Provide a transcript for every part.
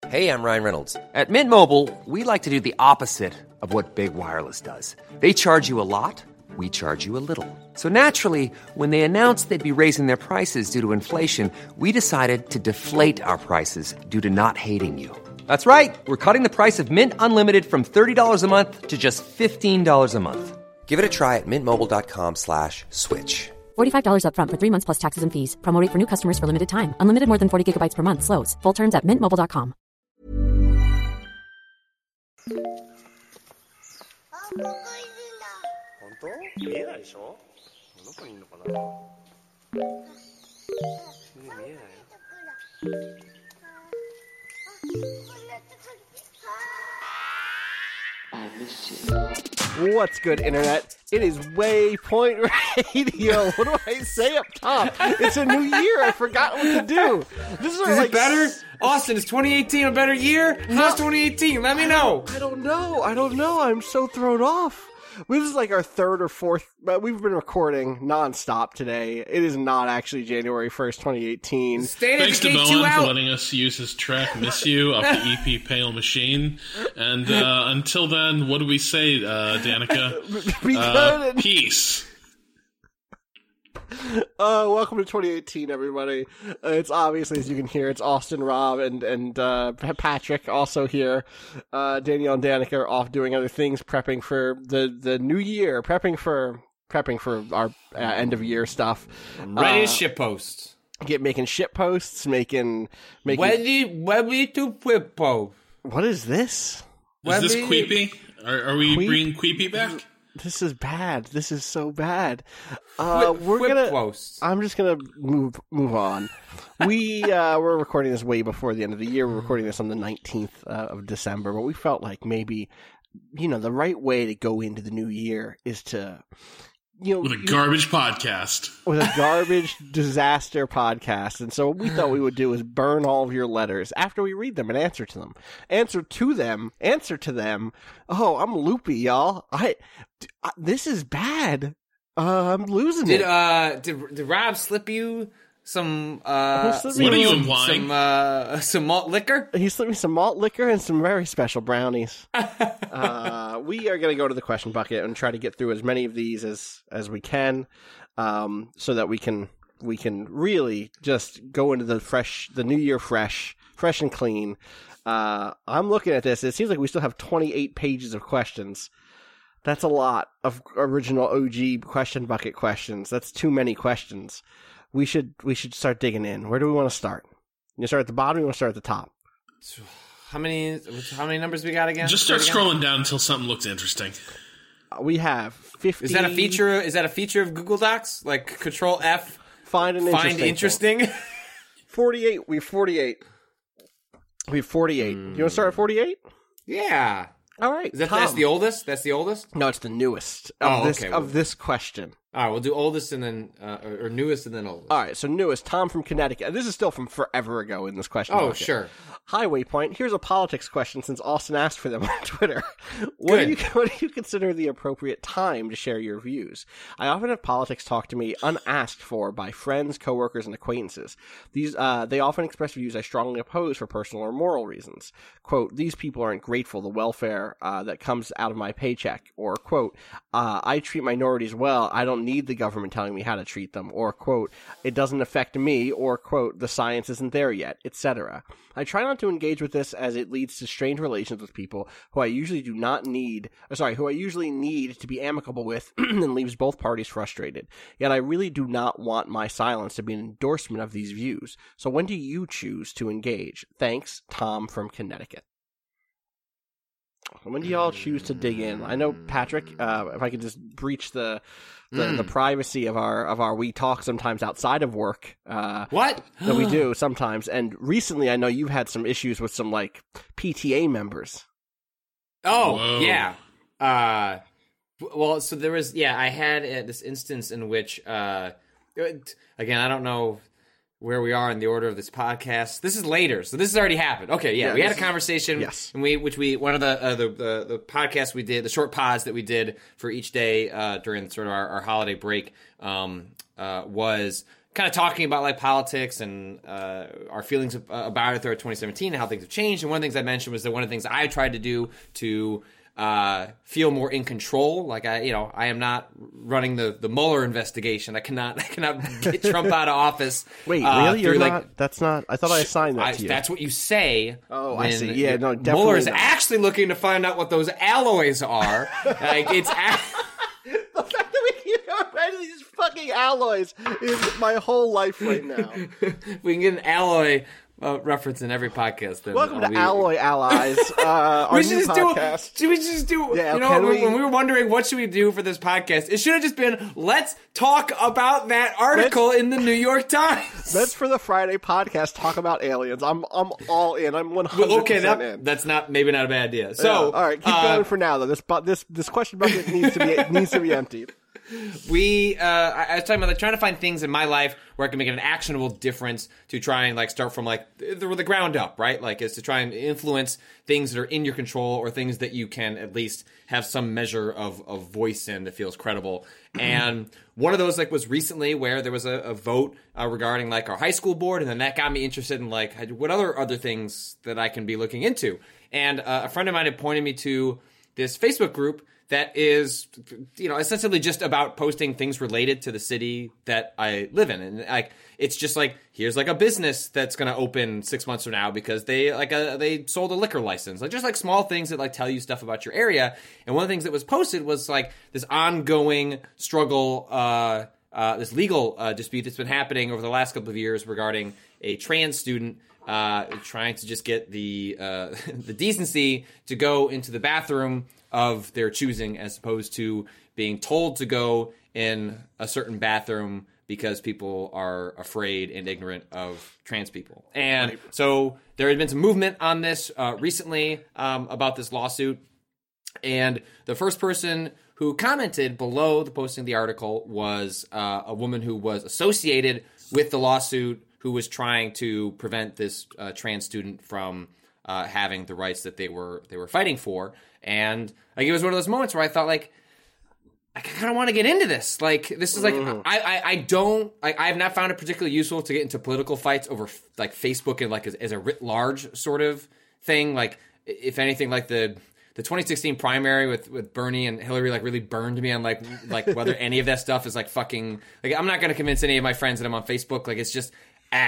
Hey, I'm Ryan Reynolds. At Mint Mobile, we like to do the opposite of what Big Wireless does. They charge you a lot, we charge you a little. So naturally, when they announced they'd be raising their prices due to inflation, we decided to deflate our prices due to not hating you. That's right. We're cutting the price of Mint Unlimited from $30 a month to just $15 a month. Give it a try at mintmobile.com/switch. $45 up front for 3 months plus taxes and fees. Promo rate for new customers for limited time. Unlimited more than 40 gigabytes per month. Slows full terms at mintmobile.com. 本当？見えないでしょ？どこにいるのかな？見えないよ。What's good, Internet? It is Waypoint Radio. What do I say up top? It's a new year. I forgot what to do. This is it better? Austin, is 2018 a better year? How's 2018? Let me know. I don't know. I'm so thrown off. This is like our third or fourth, but we've been recording nonstop today. It is not actually January 1st, 2018. Thanks to Bowen for letting us use his track Miss You off the EP Pale Machine. And until then, what do we say, Danica? Peace. Welcome to 2018, everybody. It's obviously, as you can hear, it's Austin, Rob, and Patrick also here. Danielle and Danica are off doing other things, prepping for the new year, prepping for our end of year stuff. Ready to ship posts. Making ship posts, making ready to flip post. What is this? Is this Queepy? Are we bringing Queepy back? This is bad. This is so bad. Posts. I'm just gonna move on. We're recording this way before the end of the year. We're recording this on the 19th of December, but we felt like maybe, the right way to go into the new year is to, with a garbage podcast. With a garbage disaster podcast. And so what we thought we would do is burn all of your letters after we read them and answer to them. Answer to them. Oh, I'm loopy, y'all. This is bad. I'm losing it. Did Rob slip you some what are you implying? Some malt liquor? He slipped me some malt liquor and some very special brownies. We are going to go to the question bucket and try to get through as many of these as we can, so that we can really just go into the new year fresh and clean. I'm looking at this. It seems like we still have 28 pages of questions. That's a lot of original OG question bucket questions. That's too many questions. We should start digging in. Where do we want to start? You start at the bottom, or you want to start at the top? How many numbers we got again? Just start scrolling down until something looks interesting. We have 50. Is that a feature of Google Docs? Like Control F? Find interesting. 48. We have 48. You want to start at 48? Yeah. All right. That's the oldest? That's the oldest? No, it's the newest of this question. All right, we'll do oldest and then, or newest and then oldest. All right, so newest, Tom from Connecticut. This is still from forever ago in this question. Oh, bucket. Sure. Hi, Waypoint. Here's a politics question since Austin asked for them on Twitter. What do you consider the appropriate time to share your views? I often have politics talk to me unasked for by friends, coworkers, and acquaintances. They often express views I strongly oppose for personal or moral reasons. Quote, these people aren't grateful the welfare that comes out of my paycheck. Or, quote, I treat minorities well. I don't need the government telling me how to treat them. Or, quote, it doesn't affect me. Or, quote, the science isn't there yet, etc. I try not to engage with this as it leads to strained relations with people who I usually need to be amicable with and leaves both parties frustrated. Yet I really do not want my silence to be an endorsement of these views. So when do you choose to engage? Thanks, Tom from Connecticut. When do y'all choose to dig in? I know, Patrick, if I could just breach the privacy of our we talk sometimes outside of work. What? That we do sometimes. And recently I know you've had some issues with some PTA members. Oh, whoa. Yeah. Well, so there was, I had this instance in which, again, I don't know where we are in the order of this podcast. This is later, so this has already happened. Okay, we had a conversation, yes, and one of the podcasts we did, the short pods that we did for each day during sort of our holiday break, was kind of talking about like politics and our feelings about it throughout 2017 and how things have changed. And one of the things I mentioned was that one of the things I tried to do to feel more in control. Like I am not running the Mueller investigation. I cannot get Trump out of office. Wait, really? You're not? That's not. I thought I assigned that to you. That's what you say. Oh, I see. Yeah, no, definitely. Mueller is not. actually looking to find out what those alloys are. Like it's. The fact that we keep going back to these fucking alloys is my whole life right now. We can get an alloy reference in every podcast. Then welcome to Alloy Allies, our new podcast. Should we just do? Yeah, when we were wondering what should we do for this podcast, it should have just been let's talk about that article in the New York Times. Let's for the Friday podcast talk about aliens. I'm all in. I'm 100% in. That's maybe not a bad idea. So all right, keep going for now though. This question bucket needs to be emptied. I was talking about like trying to find things in my life where I can make an actionable difference to try and like start from like the ground up, right? Like is to try and influence things that are in your control or things that you can at least have some measure of voice in that feels credible. And one of those like was recently where there was a vote regarding like our high school board, and then that got me interested in like what other things that I can be looking into. And a friend of mine had pointed me to this Facebook group that is, essentially just about posting things related to the city that I live in. And like, it's just like, here's like a business that's going to open 6 months from now because they sold a liquor license. Like just like small things that like tell you stuff about your area. And one of the things that was posted was like this ongoing struggle, this legal dispute that's been happening over the last couple of years regarding a trans student trying to just get the decency to go into the bathroom of their choosing as opposed to being told to go in a certain bathroom because people are afraid and ignorant of trans people. And so there had been some movement on this recently about this lawsuit. And the first person who commented below the posting of the article was a woman who was associated with the lawsuit who was trying to prevent this trans student from having the rights that they were fighting for. And like it was one of those moments where I thought like I kind of want to get into this. Like this is like I have not found it particularly useful to get into political fights over like Facebook and like as a writ large sort of thing. Like if anything, like the 2016 primary with Bernie and Hillary like really burned me on like whether any of that stuff is like fucking like I'm not going to convince any of my friends that I'm on Facebook. Like it's just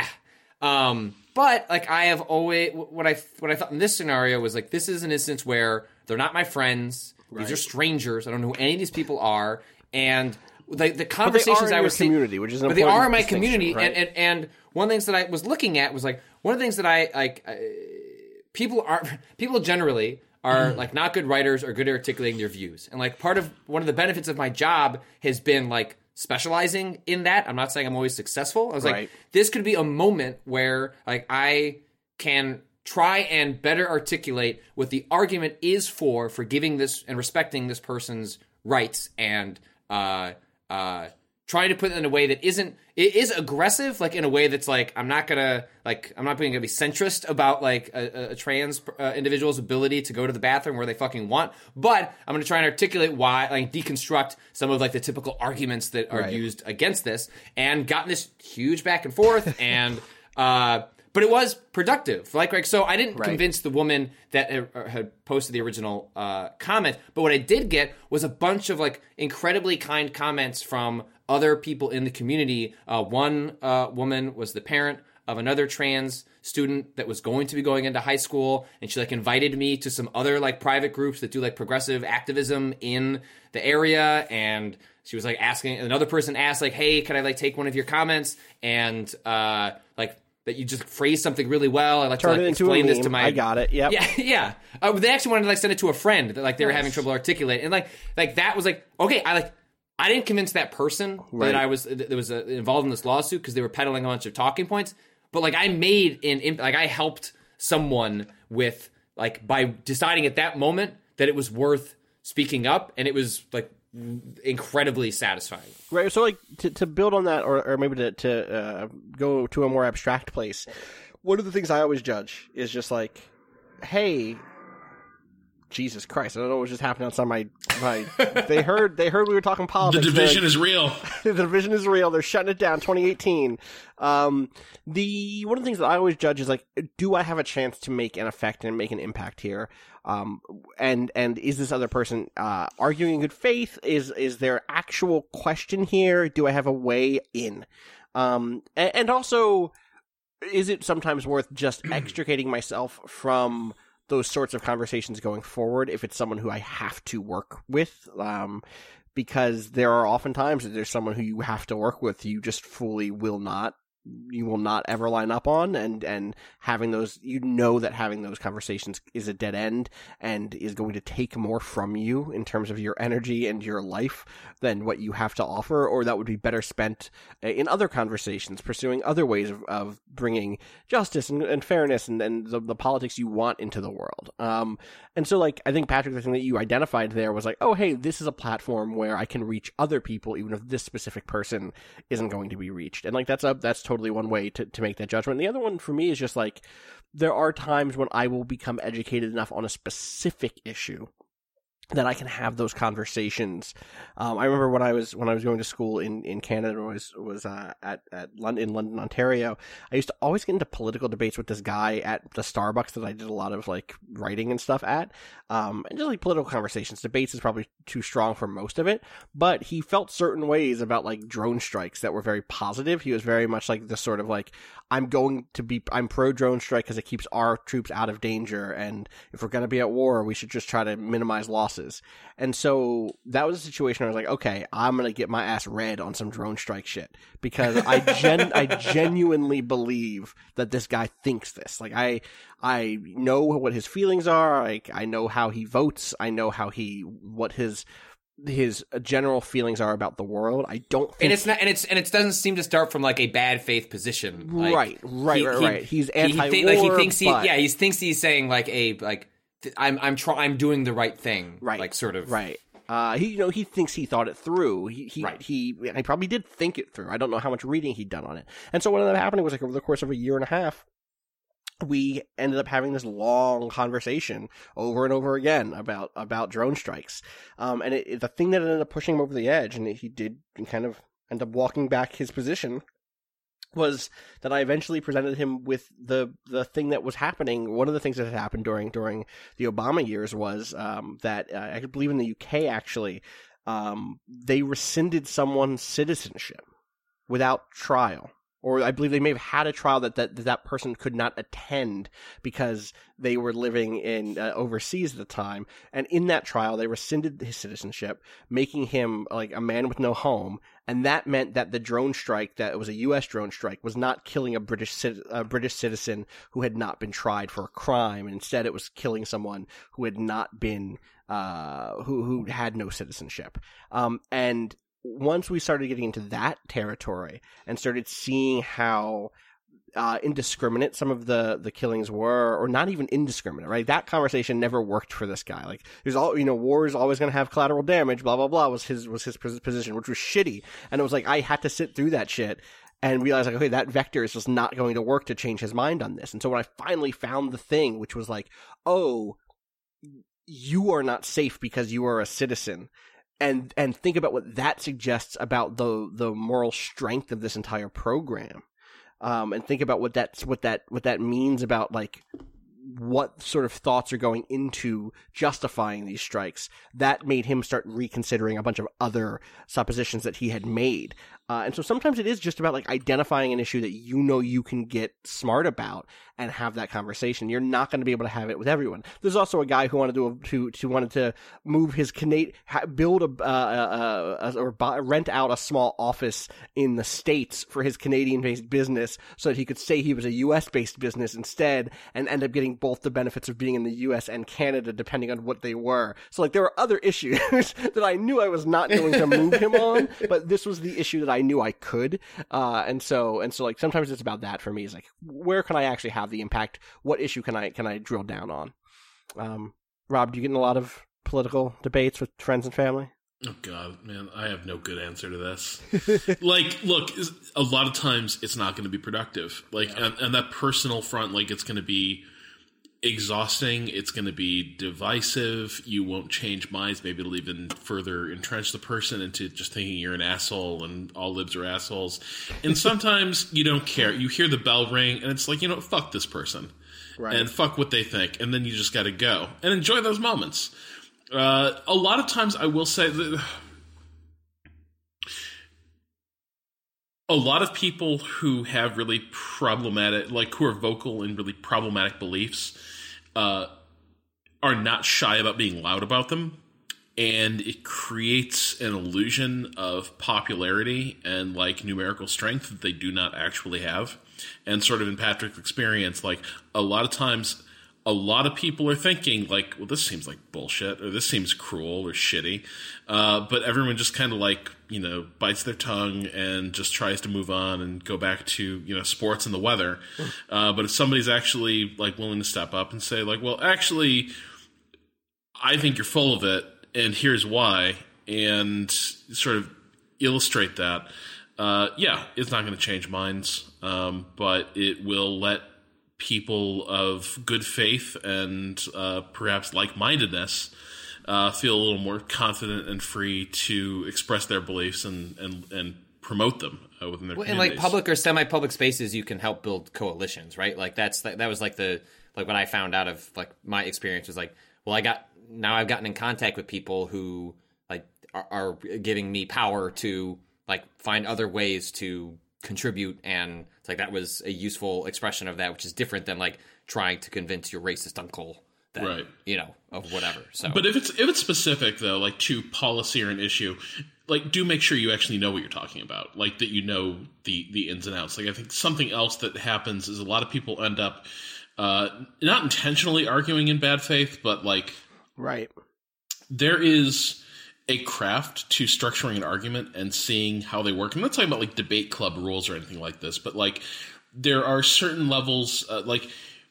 but like I have always what I thought in this scenario was like this is an instance where they're not my friends. Right. These are strangers. I don't know who any of these people are. And the conversations I was community, which is but they are in my community. Right? And one of the things that I was looking at was like one of the things that I like people generally are like not good writers or good at articulating their views. And like one of the benefits of my job has been like specializing in that. I'm not saying I'm always successful. I was like, this could be a moment where like I can try and better articulate what the argument is for giving this and respecting this person's rights and trying to put it in a way that it is aggressive, like in a way that's like I'm not gonna be centrist about like a trans individual's ability to go to the bathroom where they fucking want, but I'm gonna try and articulate why, like deconstruct some of like the typical arguments that are used against this, and gotten this huge back and forth, and but it was productive. Like so I didn't convince the woman that had posted the original comment, but what I did get was a bunch of like incredibly kind comments from other people in the community. One woman was the parent of another trans student that was going to be going into high school, and she like invited me to some other like private groups that do like progressive activism in the area, and she was like asking, another person asked like, hey, can I like take one of your comments and like that you just phrase something really well. I like Turn to like, explain this to my. I got it. Yep. Yeah. They actually wanted to like send it to a friend that like they were having trouble articulating, and like that was like okay. I didn't convince that person that I was involved in this lawsuit because they were peddling a bunch of talking points. But like I I helped someone with like by deciding at that moment that it was worth speaking up, and it was like incredibly satisfying. Right. So like to build on that, or maybe to go to a more abstract place, one of the things I always judge is just like, hey, Jesus Christ, I don't know what just happened outside my they heard we were talking politics. The division is real. The division is real. They're shutting it down. 2018. One of the things that I always judge is like, do I have a chance to make an effect and make an impact here? And is this other person arguing in good faith? Is there actual question here? Do I have a way in? And also, is it sometimes worth just extricating myself from those sorts of conversations going forward if it's someone who I have to work with? Because there are often times that there's someone who you have to work with, you just fully will not ever line up on, and having those, that having those conversations is a dead end and is going to take more from you in terms of your energy and your life than what you have to offer, or that would be better spent in other conversations, pursuing other ways of bringing justice and fairness and the politics you want into the world. And so, like, I think, Patrick, the thing that you identified there was like, oh, hey, this is a platform where I can reach other people, even if this specific person isn't going to be reached. And like, that's totally one way to make that judgment. And the other one for me is just like, there are times when I will become educated enough on a specific issue that I can have those conversations. I remember when I was going to school in Canada, was in London, Ontario. I used to always get into political debates with this guy at the Starbucks that I did a lot of like writing and stuff at, and just like political conversations. Debates is probably too strong for most of it, but he felt certain ways about like drone strikes that were very positive. He was very much like this sort of like, I'm pro drone strike because it keeps our troops out of danger, and if we're going to be at war, we should just try to minimize losses. And so that was a situation where I was like, okay, I'm going to get my ass red on some drone strike shit, because I genuinely believe that this guy thinks this. Like, I know what his feelings are. Like, I know how he votes. I know what his general feelings are about the world. I don't think, and it doesn't seem to start from like a bad faith position. Like, right. He's anti-war. He thinks he's saying like I'm doing the right thing. Right. Like, sort of. Right. He thinks he thought it through. He probably did think it through. I don't know how much reading he'd done on it. And so what ended up happening was, like, over the course of a year and a half, we ended up having this long conversation over and over again about drone strikes. And the thing that ended up pushing him over the edge, and he did kind of end up walking back his position, was that I eventually presented him with the thing that was happening. One of the things that had happened during the Obama years was that I believe in the UK, actually, they rescinded someone's citizenship without trial. Or I believe they may have had a trial that person could not attend because they were living in overseas at the time. And in that trial, they rescinded his citizenship, making him like a man with no home. And that meant that the drone strike, that it was a U.S. drone strike, was not killing a British citizen who had not been tried for a crime. And instead, it was killing someone who had not been who had no citizenship. And once we started getting into that territory and started seeing how indiscriminate some of the killings were, or not even indiscriminate, right? That conversation never worked for this guy. Like, there's war is always going to have collateral damage, blah, blah, blah, was his position, which was shitty. And it was like, I had to sit through that shit and realize, like, okay, that vector is just not going to work to change his mind on this. And so when I finally found the thing, which was like, oh, you are not safe because you are a citizen, and think about what that suggests about the moral strength of this entire program, and think about what that means about, like, what sort of thoughts are going into justifying these strikes. That made him start reconsidering a bunch of other suppositions that he had made. And so sometimes it is just about, like, identifying an issue that you can get smart about and have that conversation. You're not going to be able to have it with everyone. There's also a guy who wanted to move his build rent out a small office in the States for his Canadian-based business so that he could say he was a U.S.-based business instead, and end up getting both the benefits of being in the U.S. and Canada, depending on what they were. So, like, there were other issues that I knew I was not going to move him on, but this was the issue that I knew I could. And so like, sometimes it's about that for me, is like, where can I actually have the impact? What issue can I drill down on? Rob, do you get in a lot of political debates with friends and family? Oh God, man, I have no good answer to this. Like, look, a lot of times it's not going to be productive. Like, yeah. and that personal front, like, it's going to be exhausting. It's going to be divisive. You won't change minds. Maybe it'll even further entrench the person into just thinking you're an asshole and all libs are assholes. And sometimes you don't care. You hear the bell ring and it's like, fuck this person. Right. And fuck what they think. And then you just got to go and enjoy those moments. A lot of times I will say that a lot of people who have really problematic, like who are vocal in really problematic beliefs, are not shy about being loud about them. And it creates an illusion of popularity and like numerical strength that they do not actually have. And sort of in Patrick's experience, like a lot of times, a lot of people are thinking like, well, this seems like bullshit, or this seems cruel or shitty. But everyone just kind of like, bites their tongue and just tries to move on and go back to, sports and the weather. But if somebody's actually like willing to step up and say like, well, actually, I think you're full of it and here's why, and sort of illustrate that, it's not going to change minds, but it will let people of good faith and perhaps like-mindedness feel a little more confident and free to express their beliefs and promote them within their communities. In like public or semi-public spaces, you can help build coalitions, right? Like that was like what I found out of like my experience was like, well, I've gotten in contact with people who like are giving me power to like find other ways to contribute, and it's like that was a useful expression of that, which is different than like trying to convince your racist uncle that, right, of whatever. So, but if it's specific though, like to policy or an issue, like do make sure you actually know what you're talking about, like that the ins and outs. Like I think something else that happens is a lot of people end up not intentionally arguing in bad faith, but like right, there is a craft to structuring an argument and seeing how they work. I'm not talking about like debate club rules or anything like this, but like there are certain levels, what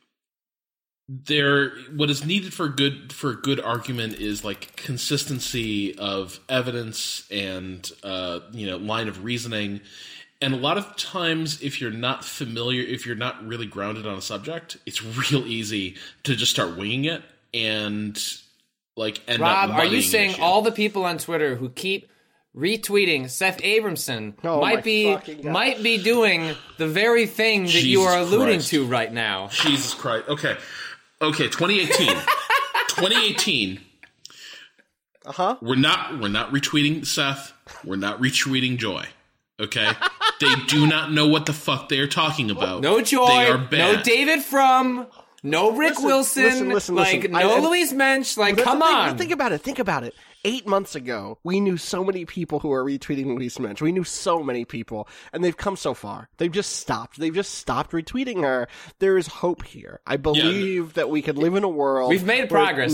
is needed for a good argument is like consistency of evidence and, line of reasoning. And a lot of times if you're not familiar, if you're not really grounded on a subject, it's real easy to just start winging it and like end Rob, up are you saying all the people on Twitter who keep retweeting Seth Abramson might be doing the very thing that you are alluding to right now? Jesus Christ. Okay, 2018. 2018. Uh-huh. We're not retweeting Seth. We're not retweeting Joy. Okay? They do not know what the fuck they are talking about. No Joy. They are bad. No David Frum. No Rick Wilson, listen. No Louise Mensch, come on. Think about it. 8 months ago, we knew so many people who are retweeting Louise Mensch. We knew so many people, and they've come so far. They've just stopped retweeting her. There is hope here. I believe that we could live in a world. We've made progress.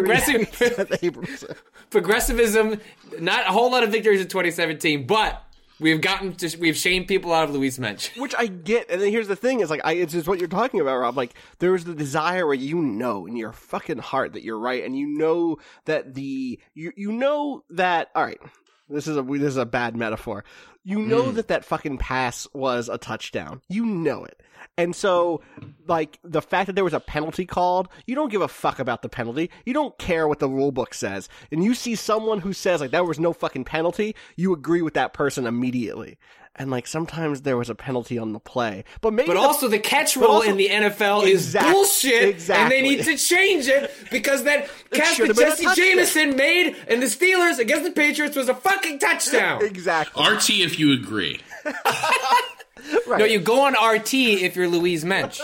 Progressivism, not a whole lot of victories in 2017, but we've shamed people out of Louise Mensch. Which I get, and then here's the thing, is like, it's just what you're talking about, Rob. Like, there's the desire where in your fucking heart that you're right, and you know that alright, this is a bad metaphor. You know that fucking pass was a touchdown. You know it. And so, like, the fact that there was a penalty called, you don't give a fuck about the penalty. You don't care what the rule book says. And you see someone who says, like, there was no fucking penalty, you agree with that person immediately. And, like, sometimes there was a penalty on the play. But also the catch rule in the NFL is bullshit, and they need to change it because that catch that Jesse Jameson made in the Steelers against the Patriots was a fucking touchdown. Exactly. RT if you agree. Right. No, you go on RT if you're Louise Mensch.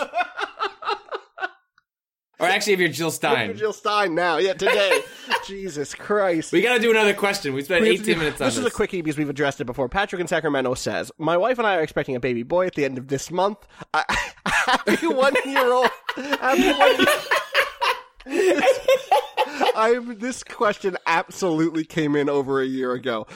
Or actually, if you're Jill Stein. Jill Stein now. Yeah, today. Jesus Christ. We got to do another question. We spent 18 minutes on this. This is a quickie because we've addressed it before. Patrick in Sacramento says, my wife and I are expecting a baby boy at the end of this month. Happy 1 year old. Happy 1 year This question absolutely came in over a year ago.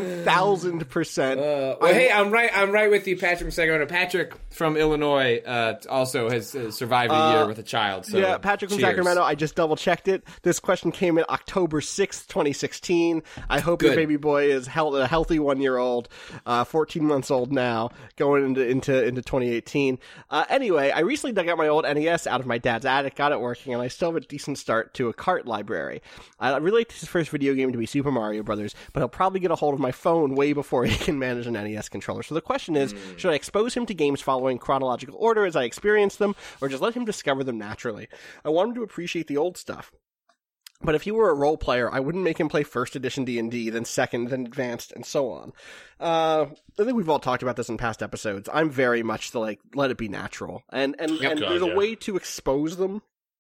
1,000%. Well, hey, I'm right with you, Patrick from Sacramento. Patrick from Illinois also has survived a year with a child. So yeah, Patrick from cheers. Sacramento. I just double checked it. This question came in October 6th, 2016. I hope your baby boy is a healthy 1-year-old, 14 months old now, going into 2018. Anyway, I recently dug out my old NES out of my dad's attic, got it working, and I still have a decent start to a cart library. I really like his first video game to be Super Mario Brothers, but he'll probably get a hold of my phone way before he can manage an NES controller. So the question is, should I expose him to games following chronological order as I experience them, or just let him discover them naturally? I want him to appreciate the old stuff. But if he were a role player, I wouldn't make him play first edition D&D, then second, then advanced, and so on. I think we've all talked about this in past episodes. I'm very much the, let it be natural. And there's a way to expose them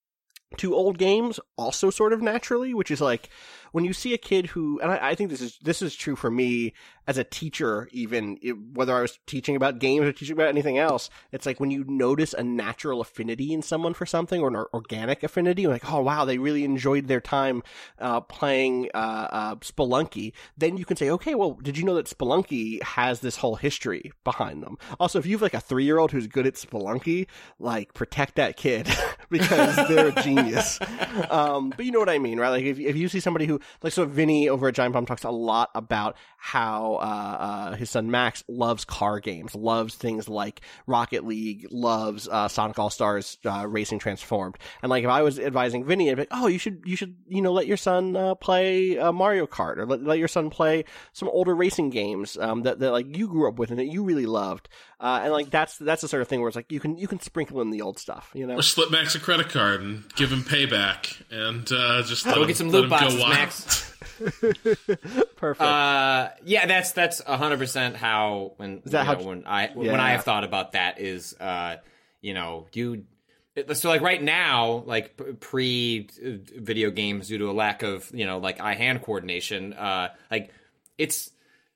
to old games also sort of naturally, which is when you see a kid who, and I think this is true for me as a teacher, even whether I was teaching about games or teaching about anything else, it's like when you notice a natural affinity in someone for something, or an organic affinity, like, oh wow, they really enjoyed their time playing Spelunky, then you can say, okay, well, did you know that Spelunky has this whole history behind them? Also, if you have a 3-year-old who's good at Spelunky, protect that kid because they're a genius. But you know what I mean, right? If you see somebody who, so Vinny over at Giant Bomb talks a lot about how his son Max loves car games, loves things like Rocket League, loves Sonic All-Stars Racing Transformed. And if I was advising Vinny, I'd be like, oh, you should let your son play Mario Kart, or let your son play some older racing games that you grew up with and that you really loved. And that's the sort of thing where it's you can sprinkle in the old stuff, Or slip Max a credit card and give him payback, and just go get some loot boxes, Max. Perfect. Yeah, that's 100% how when I have thought about that is so right now, pre video games, due to a lack of eye-hand coordination, it's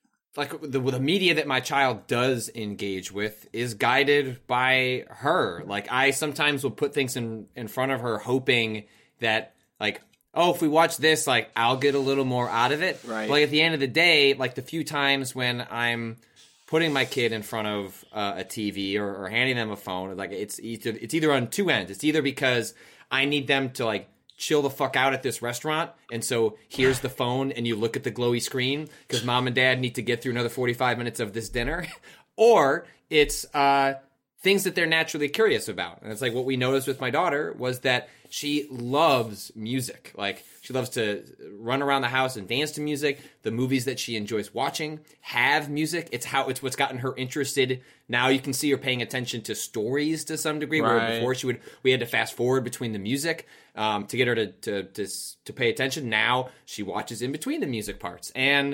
the media that my child does engage with is guided by her. I sometimes will put things in front of her hoping that oh, if we watch this, I'll get a little more out of it. Right. But at the end of the day, the few times when I'm putting my kid in front of a TV or handing them a phone, it's either on two ends. It's either because I need them to chill the fuck out at this restaurant, and so here's the phone, and you look at the glowy screen because mom and dad need to get through another 45 minutes of this dinner, or it's things that they're naturally curious about. And it's what we noticed with my daughter was that she loves music. She loves to run around the house and dance to music. The movies that she enjoys watching have music. It's what's gotten her interested. Now you can see her paying attention to stories to some degree. Right. Where before we had to fast forward between the music to get her to pay attention. Now she watches in between the music parts, and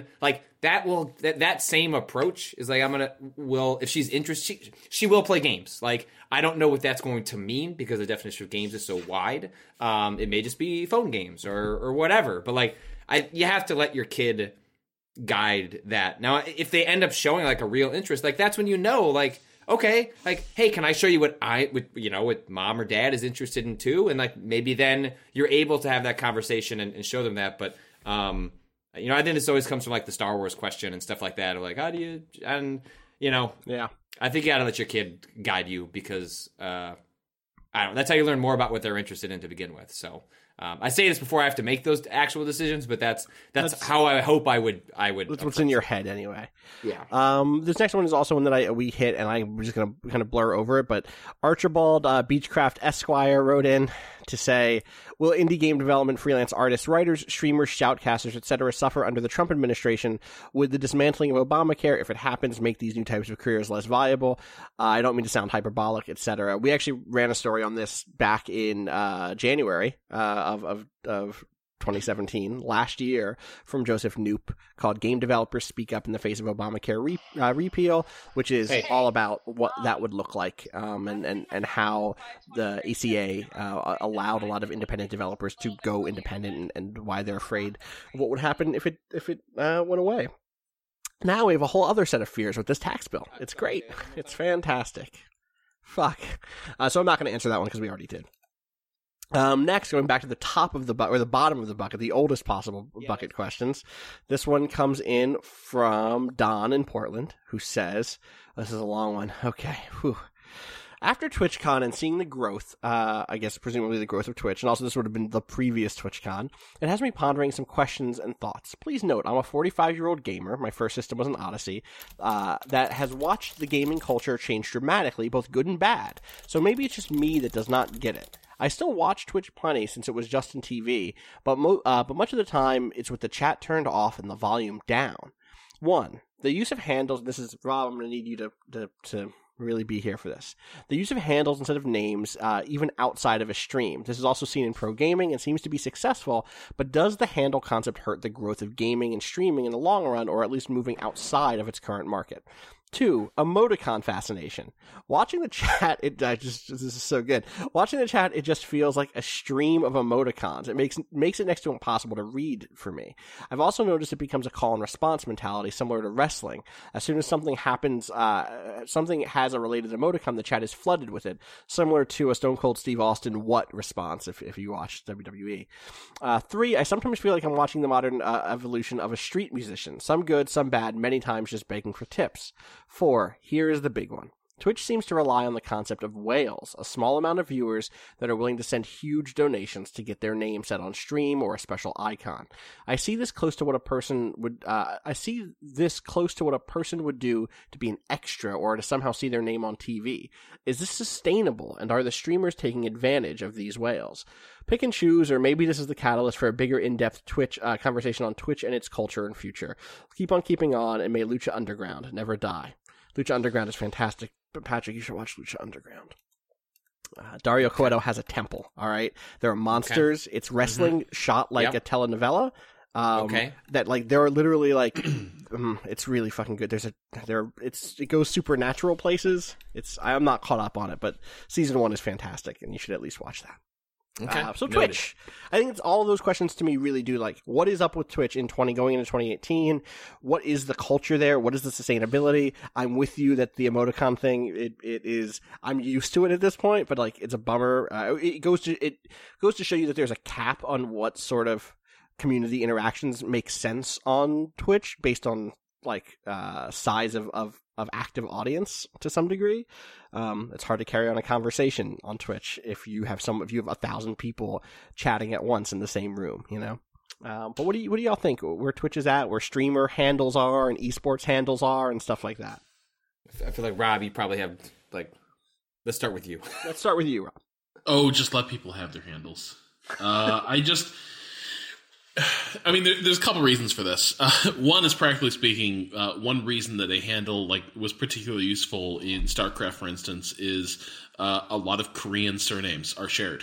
that same approach is if she's interested, she will play games. I don't know what that's going to mean because the definition of games is so wide. It may just be phone games or whatever. But you have to let your kid guide that. Now, if they end up showing a real interest, that's when okay, hey, can I show you what mom or dad is interested in too? And maybe then you're able to have that conversation and show them that. But I think this always comes from the Star Wars question and stuff like that. Or how do you, and yeah. I think you gotta let your kid guide you because I don't know. That's how you learn more about what they're interested in to begin with. So I say this before I have to make those actual decisions, but that's how I hope I would. That's what's in your head anyway. Yeah. This next one is also one that we hit, and I'm just gonna kind of blur over it. But Archibald Beechcraft Esquire wrote in to say, will indie game development freelance artists, writers, streamers, shoutcasters, etc. suffer under the Trump administration? Would the dismantling of Obamacare, if it happens, make these new types of careers less viable? I don't mean to sound hyperbolic, etc. We actually ran a story on this back in January of 2017, last year, from Joseph Knoop, called Game Developers Speak Up in the Face of Obamacare Repeal, which is all about what that would look like, and how the ACA allowed a lot of independent developers to go independent, and why they're afraid of what would happen if it went away. Now we have a whole other set of fears with this tax bill. It's great. It's fantastic. Fuck. So I'm not going to answer that one because we already did. Next, going back to the top of the bucket, or the bottom of the bucket, the oldest possible bucket questions. This one comes in from Don in Portland, who says, this is a long one. Okay. Whew. After TwitchCon and seeing the growth, I guess presumably the growth of Twitch, and also this would have been the previous TwitchCon, it has me pondering some questions and thoughts. Please note, I'm a 45-year-old gamer, my first system was an Odyssey, that has watched the gaming culture change dramatically, both good and bad. So maybe it's just me that does not get it. I still watch Twitch plenty since it was just in TV, but much of the time it's with the chat turned off and the volume down. 1. The use of handles, this is, Rob, I'm going to need you to really be here for this. The use of handles instead of names, even outside of a stream. This is also seen in pro gaming and seems to be successful, but does the handle concept hurt the growth of gaming and streaming in the long run, or at least moving outside of its current market? 2, emoticon fascination. Watching the chat, this is so good. Watching the chat, it just feels like a stream of emoticons. It makes it next to impossible to read for me. I've also noticed it becomes a call and response mentality similar to wrestling. As soon as something happens, something has a related emoticon, the chat is flooded with it, similar to a Stone Cold Steve Austin "what" response if you watch WWE. 3, I sometimes feel like I'm watching the modern evolution of a street musician. Some good, some bad, many times just begging for tips. 4, here is the big one. Twitch seems to rely on the concept of whales, a small amount of viewers that are willing to send huge donations to get their name set on stream or a special icon. I see this close to what a person would do to be an extra or to somehow see their name on TV. Is this sustainable, and are the streamers taking advantage of these whales? Pick and choose, or maybe this is the catalyst for a bigger in-depth Twitch conversation on Twitch and its culture and future. Keep on keeping on, and may Lucha Underground never die. Lucha Underground is fantastic, but Patrick, you should watch Lucha Underground. Dario Cueto has a temple, all right? There are monsters. Okay. It's wrestling shot like a telenovela. That, like, there are literally, like, it's really fucking good. It goes supernatural places. I'm not caught up on it, but season 1 is fantastic, and you should at least watch that. Okay. So Twitch, I think it's all of those questions to me really do, like, what is up with Twitch going into 2018? What is the culture there? What is the sustainability? I'm with you that the emoticon thing, it is, I'm used to it at this point, but, like, it's a bummer. It goes to show you that there's a cap on what sort of community interactions make sense on Twitch based on, like, size of active audience to some degree. It's hard to carry on a conversation on Twitch if you have 1,000 people chatting at once in the same room, you know? But what do y'all think? Where Twitch is at, where streamer handles are and esports handles are and stuff like that? I feel like, Rob, you probably have, like, let's start with you. Let's start with you, Rob. Oh, just let people have their handles. There's a couple reasons for this. One is, practically speaking, one reason that a handle was particularly useful in StarCraft, for instance, is a lot of Korean surnames are shared.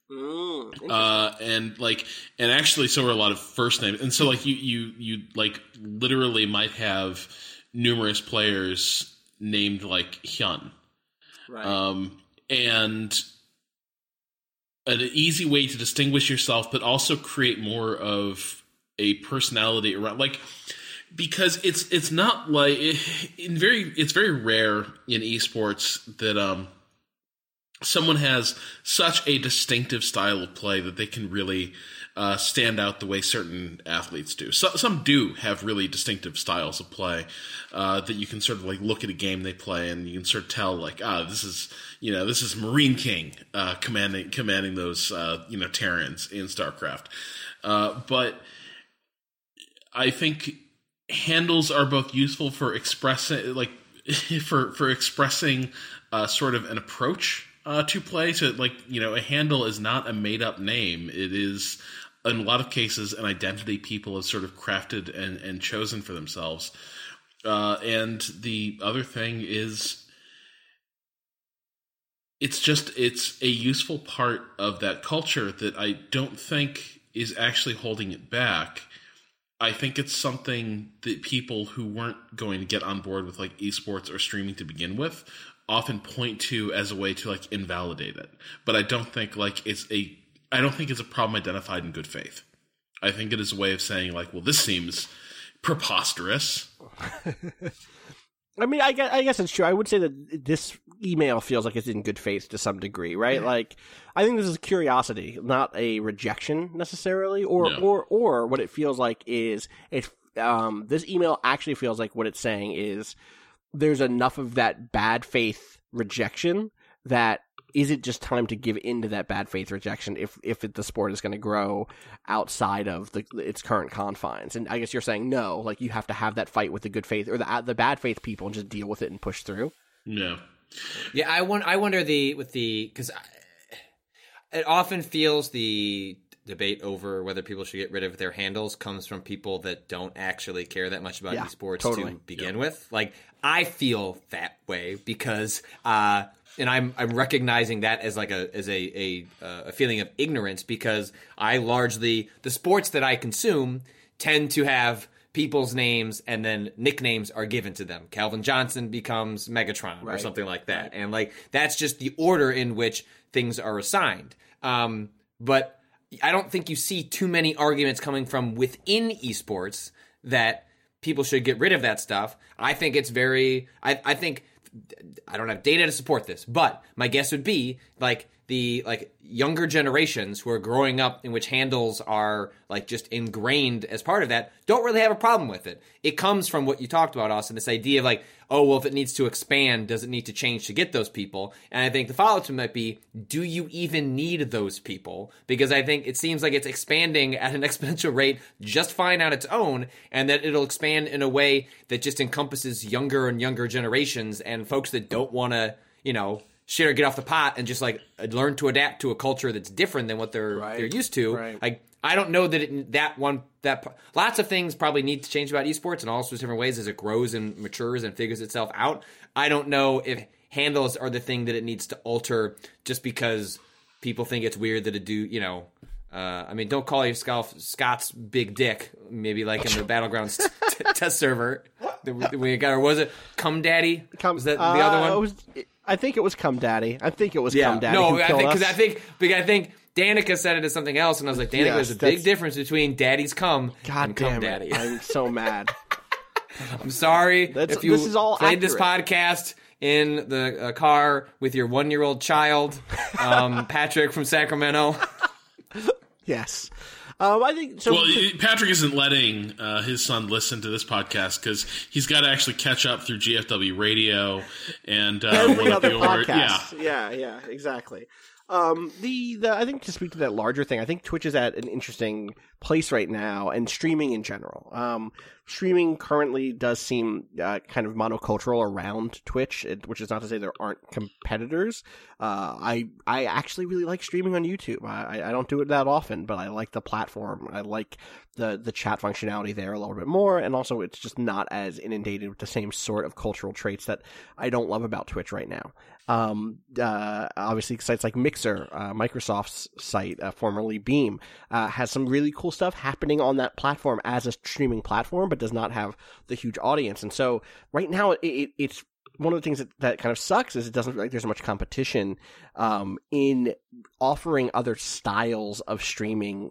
And actually, so are a lot of first names. And so, like, you literally might have numerous players named, like, Hyun. Right. And an easy way to distinguish yourself, but also create more of a personality around, like, because it's not like it's very rare in esports that someone has such a distinctive style of play that they can really stand out the way certain athletes do. Some do have really distinctive styles of play that you can sort of, like, look at a game they play and you can sort of tell, like, this is Marine King commanding those Terrans in StarCraft. But I think handles are both useful for expressing, like, for expressing sort of an approach to play. So, like, a handle is not a made up name. It is, in a lot of cases, an identity people have sort of crafted and chosen for themselves. And the other thing is, it's a useful part of that culture that I don't think is actually holding it back. I think it's something that people who weren't going to get on board with, like, esports or streaming to begin with often point to as a way to, like, invalidate it. But I don't think, like, it's a problem identified in good faith. I think it is a way of saying, like, well, this seems preposterous. I mean, I guess it's true. I would say that this email feels like it's in good faith to some degree, right? Like, I think this is curiosity, not a rejection necessarily, or what it feels like is this email actually feels like what it's saying is there's enough of that bad faith rejection that is it just time to give into that bad faith rejection if the sport is going to grow outside of its current confines? And I guess you're saying no, like you have to have that fight with the good faith or the bad faith people and just deal with it and push through. Yeah. Yeah, I wonder because it often feels the debate over whether people should get rid of their handles comes from people that don't actually care that much about esports to begin with. Like, I feel that way because and I'm recognizing that as like a feeling of ignorance because I largely the sports that I consume tend to have people's names and then nicknames are given to them. Calvin Johnson becomes Megatron or something like that, and like that's just the order in which things are assigned. But I don't think you see too many arguments coming from within esports that people should get rid of that stuff. I think it's I think I don't have data to support this, but my guess would be like the younger generations who are growing up in which handles are like just ingrained as part of that don't really have a problem with it. It comes from what you talked about, Austin, this idea of like, oh, well, if it needs to expand, does it need to change to get those people? And I think the follow-up to might be, do you even need those people? Because I think it seems like it's expanding at an exponential rate just fine on its own, and that it'll expand in a way that just encompasses younger and younger generations and folks that don't want to, shit or get off the pot and just like learn to adapt to a culture that's different than what they're used to. Right. Like, I don't know that lots of things probably need to change about esports in all sorts of different ways as it grows and matures and figures itself out. I don't know if handles are the thing that it needs to alter just because people think it's weird that it do, I mean, don't call yourself Scott's big dick, maybe like in the Battlegrounds test server. We got, or was it Cum Daddy? Was that the other one? I think it was Cum Daddy. Cum Daddy. No, I think Danica said it as something else, and I was like, Danica, there's a big difference between Daddy's cum and Cum Daddy. I'm so mad. I'm sorry if you this is all played accurate. This podcast in the car with your 1-year-old child, Patrick from Sacramento. Yes. I think so. Well, Patrick isn't letting his son listen to this podcast because he's got to actually catch up through GFW Radio and every other podcast. Yeah, exactly. I think to speak to that larger thing, I think Twitch is at an interesting place right now, and streaming in general. Streaming currently does seem kind of monocultural around Twitch, which is not to say there aren't competitors. I actually really like streaming on YouTube. I don't do it that often, but I like the platform. I like the chat functionality there a little bit more, and also it's just not as inundated with the same sort of cultural traits that I don't love about Twitch right now. Obviously sites like Mixer, Microsoft's site, formerly Beam, has some really cool stuff happening on that platform as a streaming platform, but does not have the huge audience. And so right now it's one of the things that kind of sucks is it doesn't feel like there's much competition in offering other styles of streaming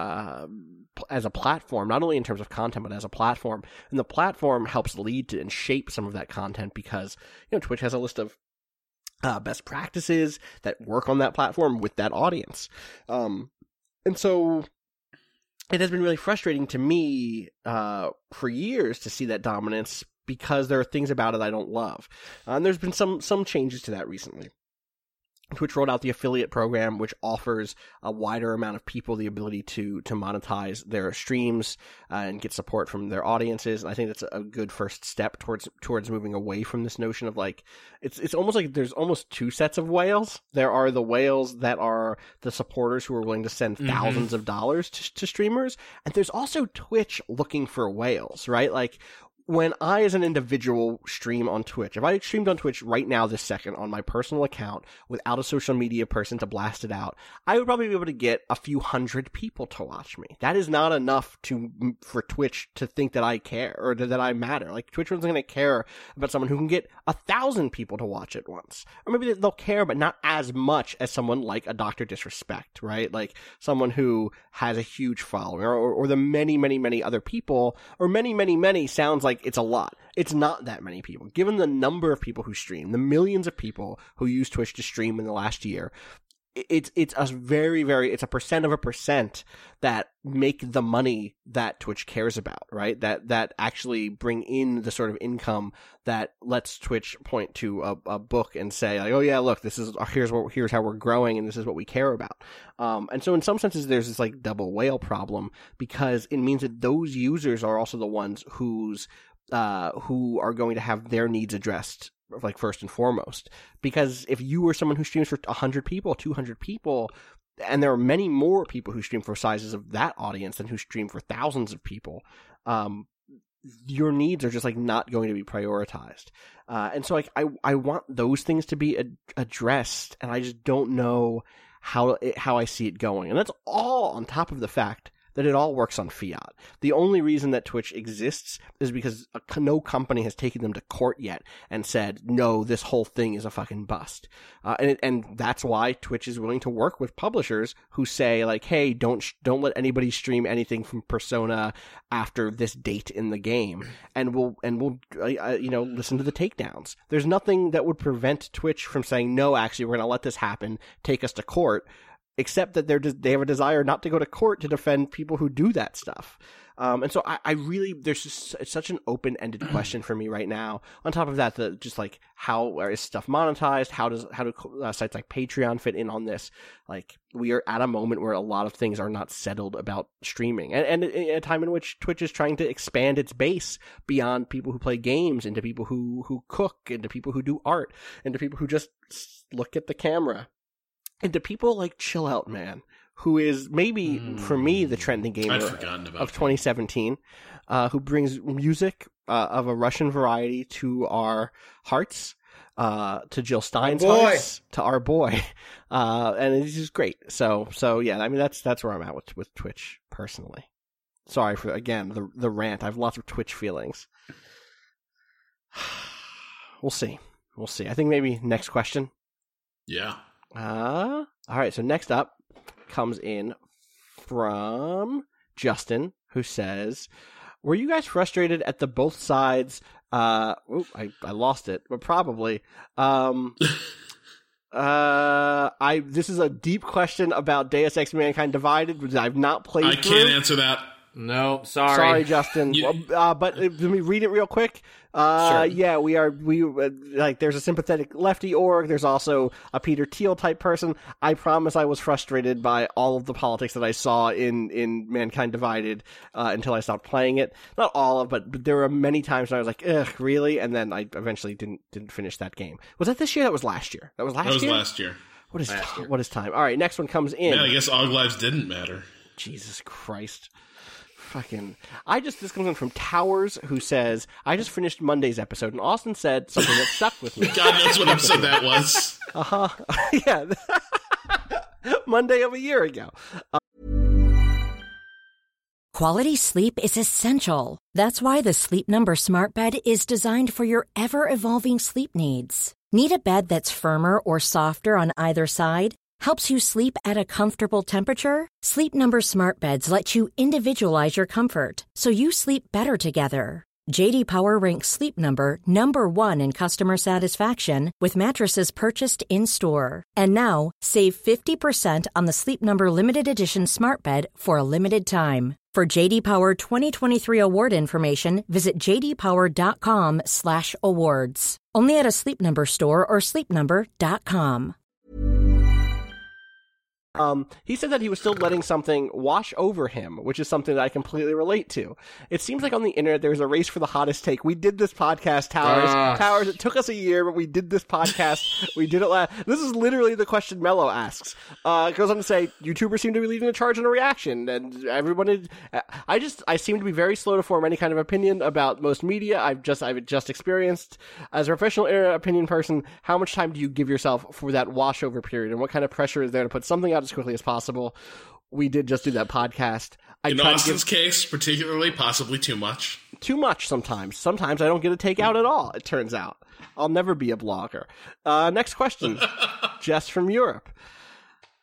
as a platform, not only in terms of content, but as a platform. And the platform helps lead to and shape some of that content because, Twitch has a list of best practices that work on that platform with that audience. And so it has been really frustrating to me for years to see that dominance because there are things about it I don't love. And there's been some changes to that recently. Twitch rolled out the affiliate program, which offers a wider amount of people the ability to monetize their streams and get support from their audiences. And I think that's a good first step towards moving away from this notion of like it's almost like there's almost two sets of whales. There are the whales that are the supporters who are willing to send thousands of dollars to streamers, and there's also Twitch looking for whales, right? Like, when I, as an individual, stream on Twitch, if I streamed on Twitch right now this second on my personal account without a social media person to blast it out, I would probably be able to get a few hundred people to watch me. That is not enough for Twitch to think that I care or that I matter. Like, Twitch isn't going to care about someone who can get 1,000 people to watch at once. Or maybe they'll care, but not as much as someone like a Dr. Disrespect, right? Like, someone who has a huge following, or the many, many, many other people, or many, many, many sounds like like it's a lot. It's not that many people. Given the number of people who stream, the millions of people who use Twitch to stream in the last year, it's a very, very, it's a percent of a percent that make the money that Twitch cares about, right? That actually bring in the sort of income that lets Twitch point to a book and say, like, oh yeah, look, here's how we're growing and this is what we care about. And so in some senses there's this like double whale problem, because it means that those users are also the ones who are going to have their needs addressed, like first and foremost. Because if you were someone who streams for 100 people, 200 people, and there are many more people who stream for sizes of that audience than who stream for thousands of people, your needs are just like not going to be prioritized. And so like I want those things to be addressed, and I just don't know how I see it going. And that's all on top of the fact that it all works on fiat. The only reason that Twitch exists is because no company has taken them to court yet and said, no, this whole thing is a fucking bust. And that's why Twitch is willing to work with publishers who say, like, hey, don't let anybody stream anything from Persona after this date in the game, and we'll listen to the takedowns. There's nothing that would prevent Twitch from saying, no, actually, we're going to let this happen, take us to court, except that they have a desire not to go to court to defend people who do that stuff. And so I really, it's such an open-ended question for me right now. On top of that, just like, how is stuff monetized? How do sites like Patreon fit in on this? Like, we are at a moment where a lot of things are not settled about streaming, and a time in which Twitch is trying to expand its base beyond people who play games into people who cook, into people who do art, into people who just look at the camera. And to people like Chill Out Man, who is maybe, for me, the trending gamer of 2017, who brings music of a Russian variety to our hearts, to Jill Stein's hearts, to our boy. And it's just great. So yeah, I mean, that's where I'm at with Twitch, personally. Sorry for, again, the rant. I have lots of Twitch feelings. We'll see. I think maybe next question. Yeah. All right, so next up comes in from Justin, who says, were you guys frustrated at the both sides? I lost it, but probably. This is a deep question about Deus Ex Mankind Divided, which I've not played through. I can't answer that. No, sorry. Sorry, Justin. But let me read it real quick. Sure. Yeah, we like, there's a sympathetic lefty org. There's also a Peter Thiel type person. I promise I was frustrated by all of the politics that I saw in Mankind Divided until I stopped playing it. Not all of, but there were many times when I was like, ugh, really? And then I eventually didn't finish that game. Was that this year? That was last year. That was last year? What is time? All right, next one comes in. Man, I guess Og lives didn't matter. Jesus Christ. This comes in from Towers, who says, I just finished Monday's episode, and Austin said something that stuck with me. God knows what episode that was. Yeah. Monday of a year ago. Quality sleep is essential. That's why the Sleep Number Smart Bed is designed for your ever-evolving sleep needs. Need a bed that's firmer or softer on either side? Helps you sleep at a comfortable temperature? Sleep Number Smart Beds let you individualize your comfort, so you sleep better together. J.D. Power ranks Sleep Number number 1 in customer satisfaction with mattresses purchased in-store. And now, save 50% on the Sleep Number Limited Edition Smart Bed for a limited time. For J.D. Power 2023 award information, visit jdpower.com/awards. Only at a Sleep Number store or sleepnumber.com. He said that he was still letting something wash over him, which is something that I completely relate to. It seems like on the internet there's a race for the hottest take. We did this podcast, Towers. It took us a year, but we did this podcast. We did it last. This is literally the question Mello asks. It goes on to say, YouTubers seem to be leading the charge in a reaction, and everyone I seem to be very slow to form any kind of opinion about most media. I've just experienced. As a professional internet opinion person, how much time do you give yourself for that washover period, and what kind of pressure is there to put something out as quickly as possible? We did just do that podcast. In Austin's case, particularly, possibly too much. Too much sometimes. Sometimes I don't get a take out at all, it turns out. I'll never be a blogger. Next question. Jess from Europe.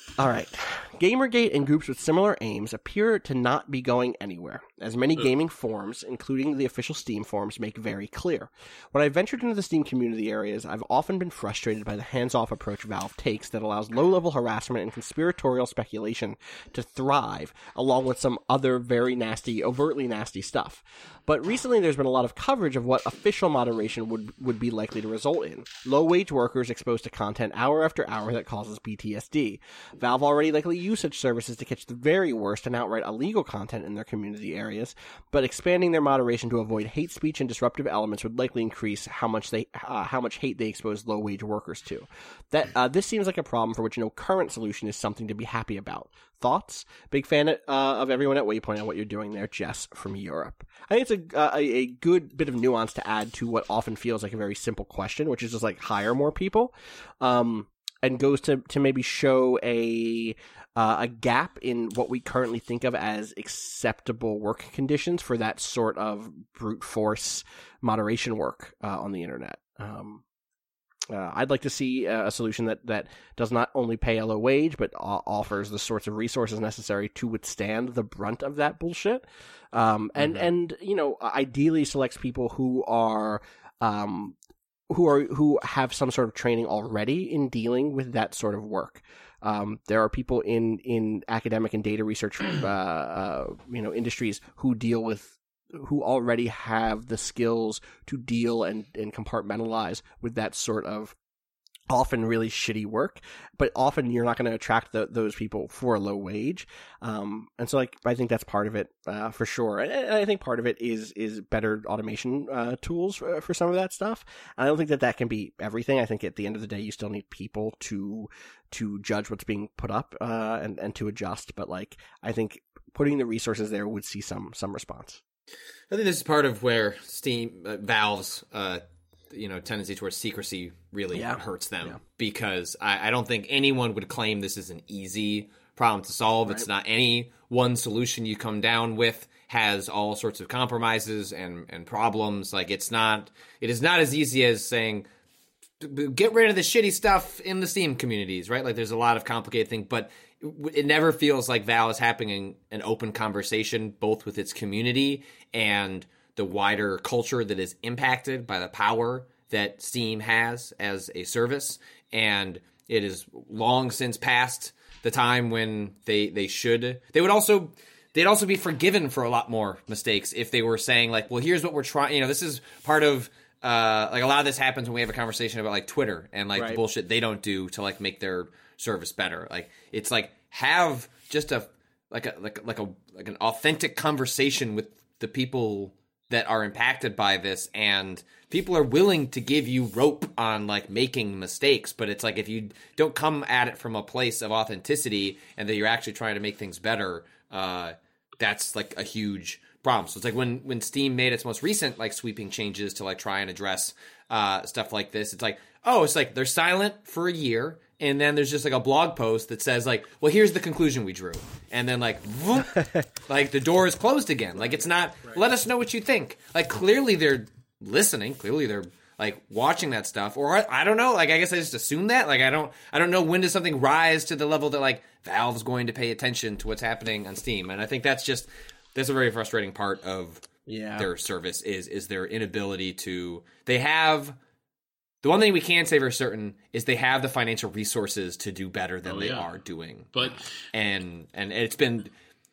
All right. Gamergate and groups with similar aims appear to not be going anywhere, as many gaming forums, including the official Steam forums, make very clear. When I ventured into the Steam community areas, I've often been frustrated by the hands-off approach Valve takes that allows low-level harassment and conspiratorial speculation to thrive, along with some other very nasty, overtly nasty stuff. But recently there's been a lot of coverage of what official moderation would be likely to result in. Low-wage workers exposed to content hour after hour that causes PTSD. Valve already likely use such services to catch the very worst and outright illegal content in their community areas, but expanding their moderation to avoid hate speech and disruptive elements would likely increase how much hate they expose low-wage workers to. This seems like a problem for which no current solution is something to be happy about. Thoughts? Big fan of everyone at Waypoint on what you're doing there, Jess from Europe. I think it's a good bit of nuance to add to what often feels like a very simple question, which is just like hire more people, and goes to maybe show a gap in what we currently think of as acceptable work conditions for that sort of brute force moderation work on the internet. I'd like to see a solution that does not only pay a low wage, but offers the sorts of resources necessary to withstand the brunt of that bullshit. And you know, ideally selects people who have some sort of training already in dealing with that sort of work. There are people in academic and data research, industries who already have the skills to deal and compartmentalize with that sort of often really shitty work, but often you're not going to attract those people for a low wage. And so like, I think that's part of it, for sure. And I think part of it is better automation, tools for some of that stuff. And I don't think that can be everything. I think at the end of the day, you still need people to judge what's being put up, and to adjust. But like, I think putting the resources there would see some response. I think this is part of where Valve's, tendency towards secrecy really hurts them, because I don't think anyone would claim this is an easy problem to solve. Right. It's not any one solution you come down with has all sorts of compromises and problems. Like it is not as easy as saying, get rid of the shitty stuff in the Steam communities, right? Like there's a lot of complicated things, but it never feels like Valve is having an open conversation both with its community and the wider culture that is impacted by the power that Steam has as a service. And it is long since past the time when they'd also be forgiven for a lot more mistakes if they were saying like, well, here's what we're trying, this is part of, like a lot of this happens when we have a conversation about like Twitter and like the bullshit they don't do to like make their service better. Like it's like have just an authentic conversation with the people that are impacted by this, and people are willing to give you rope on like making mistakes. But it's like if you don't come at it from a place of authenticity and that you're actually trying to make things better, that's like a huge problem. So it's like when Steam made its most recent like sweeping changes to like try and address stuff like this, it's like they're silent for a year, and then there's just like a blog post that says like, well, here's the conclusion we drew, and then like whoop, like the door is closed again. Like it's not let us know what you think. Like clearly they're listening, clearly they're like watching that stuff, or I don't know, like I guess I just assume that. Like I don't know, when does something rise to the level that like Valve's going to pay attention to what's happening on Steam. And I think that's a very frustrating part of their service is their inability to. They have the one thing we can say for certain is they have the financial resources to do better than they are doing. But and it's been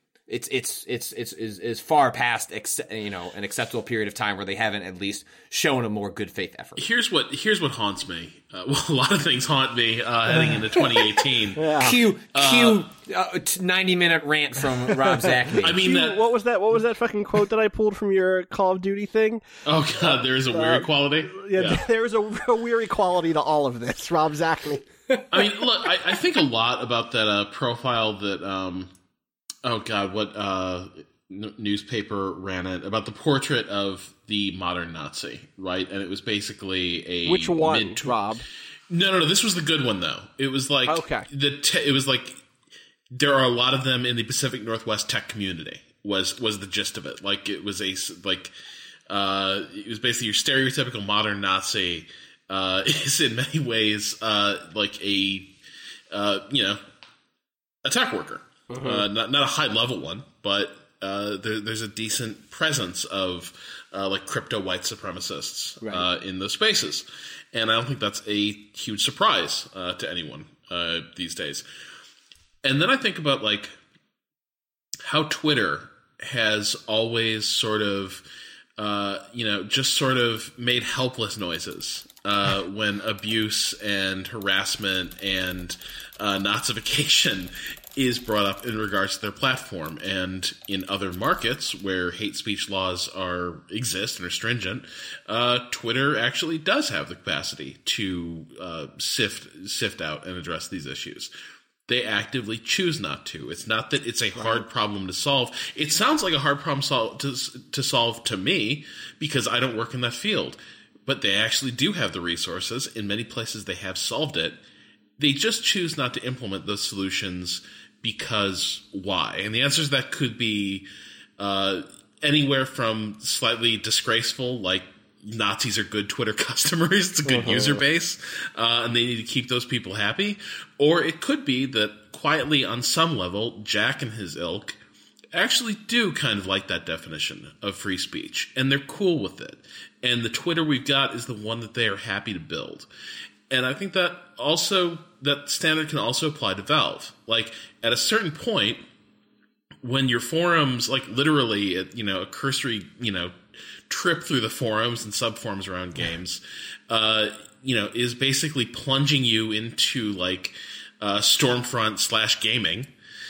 it's far past an acceptable period of time where they haven't at least shown a more good faith effort. Here's what haunts me. Well, a lot of things haunt me heading into 2018. Cue 90-minute rant from Rob Zachney. I mean, what was that? What was that fucking quote that I pulled from your Call of Duty thing? Oh god, there is a weary quality. Yeah, there is a weary quality to all of this. Rob Zachney. I mean, look, I think a lot about that profile that. Oh God! What newspaper ran it about the portrait of the modern Nazi, right? And it was basically a which one, Rob? No. This was the good one though. It was like it was like there are a lot of them in the Pacific Northwest tech community. Was the gist of it? Like it was it was basically your stereotypical modern Nazi is in many ways like a a tech worker. Not a high-level one, but there's a decent presence of like crypto white supremacists in those spaces. And I don't think that's a huge surprise to anyone these days. And then I think about like how Twitter has always sort of, just sort of made helpless noises when abuse and harassment and Nazification is brought up in regards to their platform. And in other markets where hate speech laws exist and are stringent, Twitter actually does have the capacity to sift out and address these issues. They actively choose not to. It's not that it's a hard problem to solve. It sounds like a hard problem to solve to me because I don't work in that field. But they actually do have the resources. In many places they have solved it. They just choose not to implement those solutions because why? And the answers that could be anywhere from slightly disgraceful, like Nazis are good Twitter customers, it's a good user base, and they need to keep those people happy. Or it could be that quietly on some level, Jack and his ilk actually do kind of like that definition of free speech, and they're cool with it. And the Twitter we've got is the one that they are happy to build. And I think that standard can also apply to Valve. Like, at a certain point, when your forums, like literally, a cursory, trip through the forums and subforums around games, is basically plunging you into like Stormfront / gaming,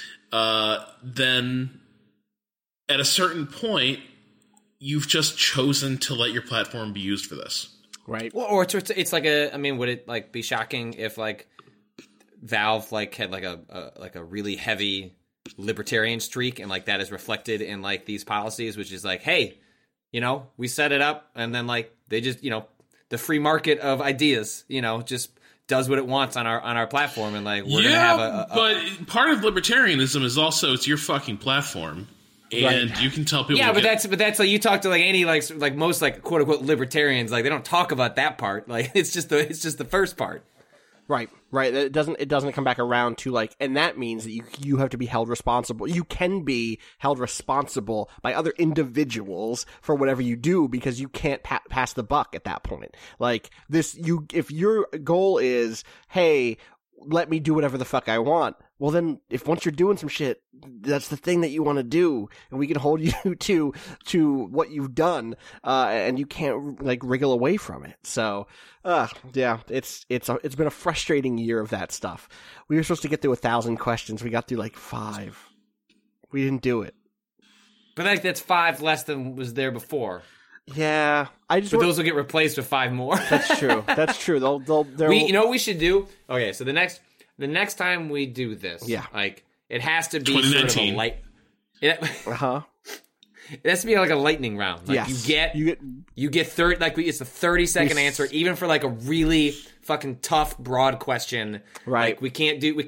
then at a certain point, you've just chosen to let your platform be used for this. Right. Well, or it's like would it like be shocking if like Valve like had like a really heavy libertarian streak and like that is reflected in like these policies, which is like, hey, we set it up and then like they just, the free market of ideas, just does what it wants on our platform, and like we're gonna have but part of libertarianism is also it's your fucking platform. And you can tell people. Yeah, but that's like you talk to like any like most like quote unquote libertarians, like they don't talk about that part. Like it's just the first part. Right. It doesn't come back around to like, and that means that you have to be held responsible. You can be held responsible by other individuals for whatever you do because you can't pass the buck at that point. Like if your goal is, hey, let me do whatever the fuck I want. Well, then, once you're doing some shit, that's the thing that you want to do, and we can hold you to what you've done, and you can't like wriggle away from it. So, yeah, it's been a frustrating year of that stuff. We were supposed to get through 1,000 questions. We got through like 5. We didn't do it. But like that's 5 less than was there before. Yeah, those will get replaced with 5 more. That's true. That's true. You know what we should do? Okay, so the next time we do this, like it has to be sort of a light. It has to be like a lightning round. Like you get 30. Like it's a 30-second answer, even for like a really fucking tough, broad question. Right. Like we can't do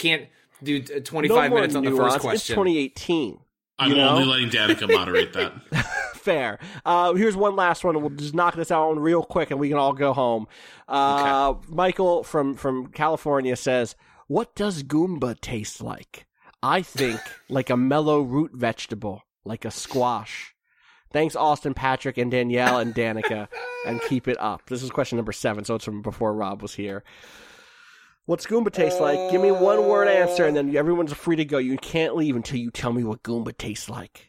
25 minutes on the first question. It's 2018. I'm only letting Danica moderate that. Fair. Here's one last one, and we'll just knock this out real quick, and we can all go home. Okay. Michael from California says, "What does Goomba taste like?" I think like a mellow root vegetable, like a squash. Thanks, Austin, Patrick, and Danielle, and Danica, and keep it up. This is question number 7, so it's from before Rob was here. What's Goomba taste like? Give me one word answer, and then everyone's free to go. You can't leave until you tell me what Goomba tastes like.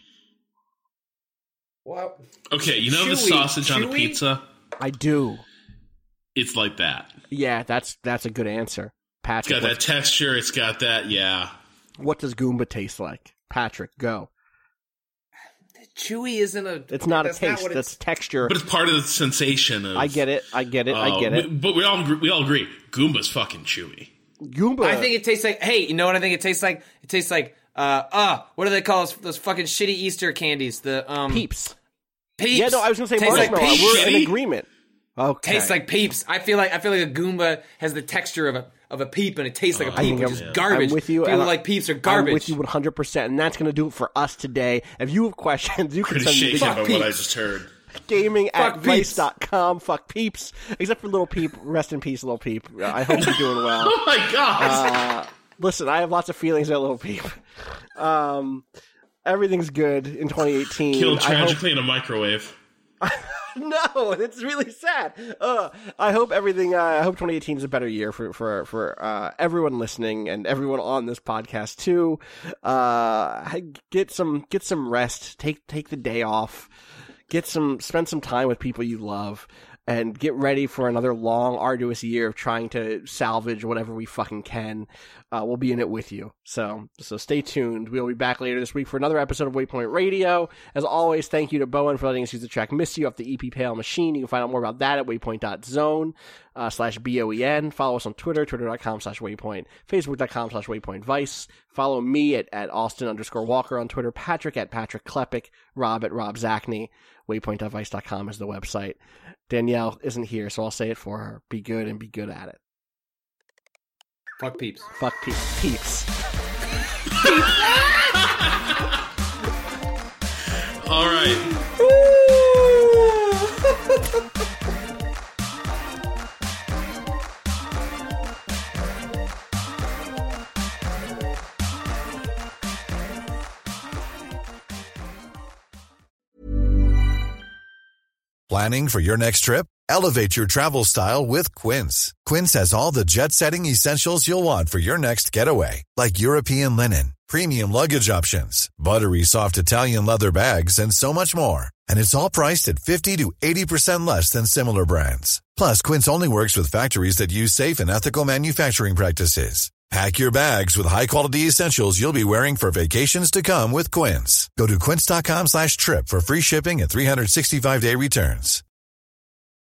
Well, okay, the sausage on a pizza? I do. It's like that. Yeah, that's a good answer. Patrick, it's got that texture. It's got that, yeah. What does Goomba taste like? Patrick, go. Chewy isn't a... It's not a taste. That's texture. But it's part of the sensation of... I get it. But we all agree. Goomba's fucking chewy. Goomba... I think it tastes like... Hey, you know what I think it tastes like? It tastes like... what do they call those fucking shitty Easter candies? The Peeps. Peeps. Yeah, no, I was going to say marshmallow. Like We're in agreement. Okay. Tastes like Peeps. I feel like a Goomba has the texture of a Peep, and it tastes like a Peep, which is garbage. I'm with you. People like Peeps are garbage. I'm with you 100%, and that's going to do it for us today. If you have questions, you can send me to what I just heard. Gaming@vice.com. Fuck Peeps. Except for Little Peep. Rest in peace, Little Peep. I hope you're doing well. Oh my God. Listen, I have lots of feelings about Lil Peep. Everything's good in 2018. Killed tragically in a microwave. No, it's really sad. I hope 2018 is a better year for everyone listening and everyone on this podcast too. Get some rest. Take the day off. Spend some time with people you love. And get ready for another long, arduous year of trying to salvage whatever we fucking can. We'll be in it with you. So stay tuned. We'll be back later this week for another episode of Waypoint Radio. As always, thank you to Bowen for letting us use the track Miss You off the EP Pale Machine. You can find out more about that at waypoint.zone /BOEN. Follow us on Twitter, twitter.com/waypoint, facebook.com/waypointvice. Follow me at Austin_Walker on Twitter, Patrick at Patrick Klepek, Rob at Rob Zachney. Waypoint.vice.com is the website. Danielle isn't here, so I'll say it for her. Be good and be good at it. Fuck Peeps. Fuck Peeps. Peeps. All right. Planning for your next trip? Elevate your travel style with Quince. Quince has all the jet-setting essentials you'll want for your next getaway, like European linen, premium luggage options, buttery soft Italian leather bags, and so much more. And it's all priced at 50 to 80% less than similar brands. Plus, Quince only works with factories that use safe and ethical manufacturing practices. Pack your bags with high-quality essentials you'll be wearing for vacations to come with Quince. Go to quince.com/trip for free shipping and 365-day returns.